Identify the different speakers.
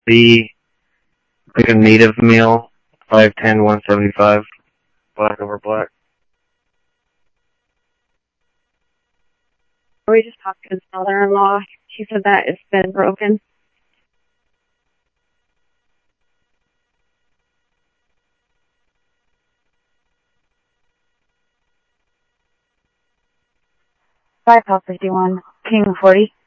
Speaker 1: The like a native male, 5'10", 175, black over black.
Speaker 2: We just talked to his mother-in-law. She said that it's been broken. Five 51, King 40.